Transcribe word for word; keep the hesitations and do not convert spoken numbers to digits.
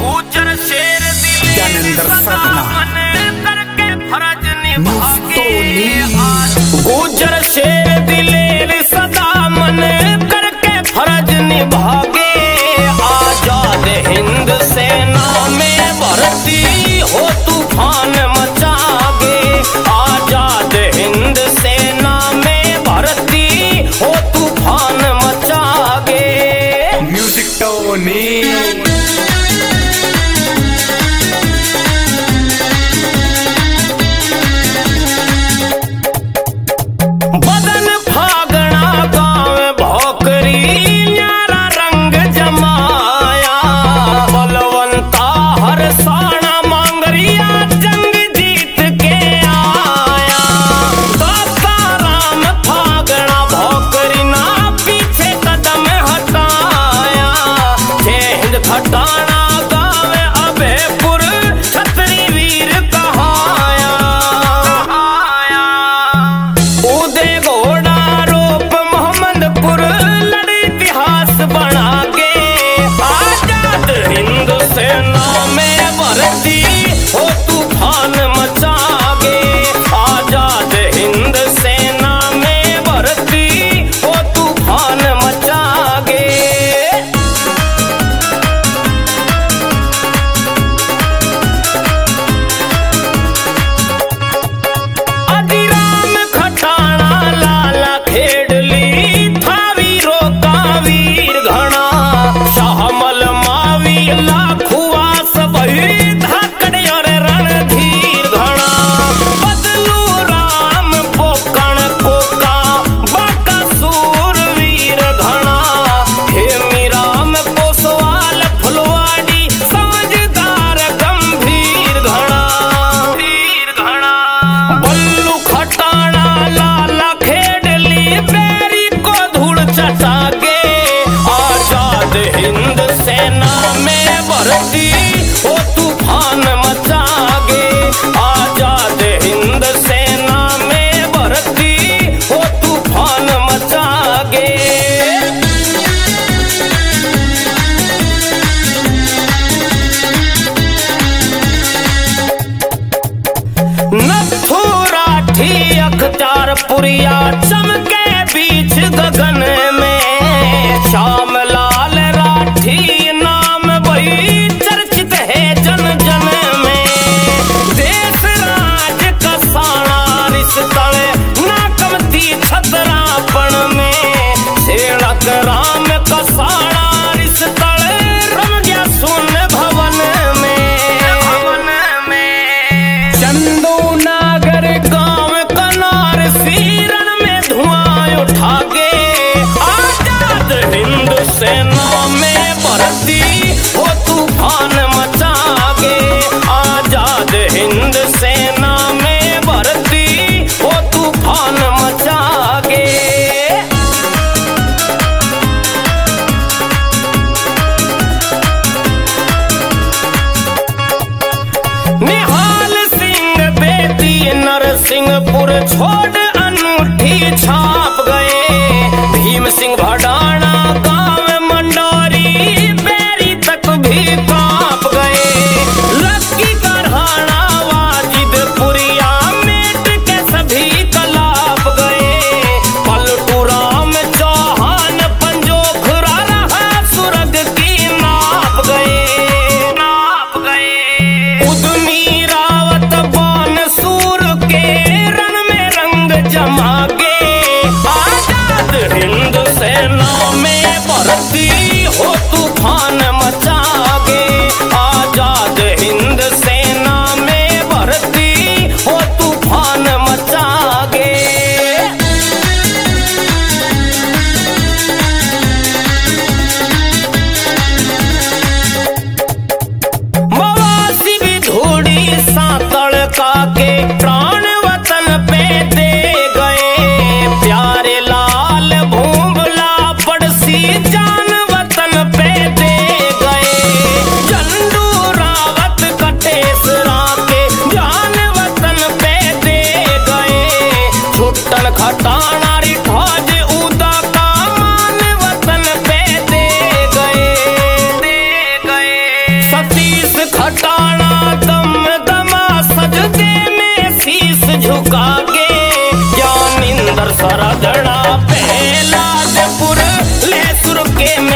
गुजर शेर ज्ञानेंद्र करके फर्ज निभागे गुजर शेर दिलेर सदा मन करके फर्ज निभागे आजाद हिंद सेना में भर्ती हो तूफान मचागे आजाद हिंद सेना में भर्ती हो तूफान मचागे म्यूजिक टोनी खटाना गावे अभयपुर छतरी वीर कहाया उदय घोड़ा रोप मोहम्मदपुर लड़ी इतिहास बना के आजाद हिंद सेना में भर्ती हो तूफान मचागे आजाद हिंद सेना में भर्ती हो तूफान मचागे हिंद सेना में भर्ती हो तूफान मचागे आजाद हिंद सेना में भर्ती हो तूफान मचागे नथुराठी अख्तियारपुरिया चमके बीच गगन में श्याम लाल राठी नाम वही चर्चित है जन जन में देश राज कसाना रिश्ता ना कमती छतरापण में सेणक राम कसाना रिश्ता रम गया सुन भवन में भवन में चंदू नागर गांव कनार सीरन में धुआं उठा के हिंद सेना में भर्ती हो तूफान मचागे आजाद हिंद सेना में भर्ती हो तूफान मचागे निहाल सिंह बेटी नरसिंहपुर छोड़ अनूठी छाप गए भीम सिंह भडाना गांव मंडोरी बैरी तक भी कांप गए लक्की करहाना वाजिदपुरिया मेट के सभी कलाप गए पलटू राम चौहान पंजोखरा रहा सुरग की नाप गए नाप गए उद्यमी रावत बान सूर के रण में रंग शीश खटाना दम दमा सजदे में शीश झुका के ज्ञानिंदर सरगना पहला पुर ले सुर के